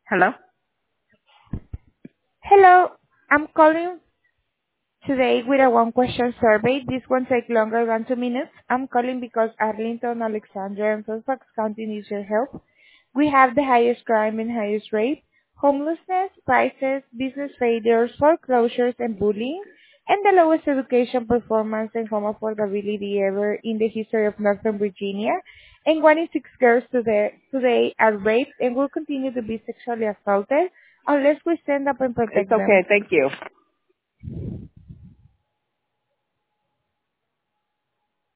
Hello? Hello, I'm calling today with a one-question survey. This won't take longer than 2 minutes. I'm calling because Arlington, Alexandria, and Fairfax County needs your help. We have the highest crime and highest rate, homelessness, prices, business failures, foreclosures, and bullying, and the lowest education performance and home affordability ever in the history of Northern Virginia. And 1 in 6 girls today are raped and will continue to be sexually assaulted unless we stand up and It's protect them. okay. Thank you.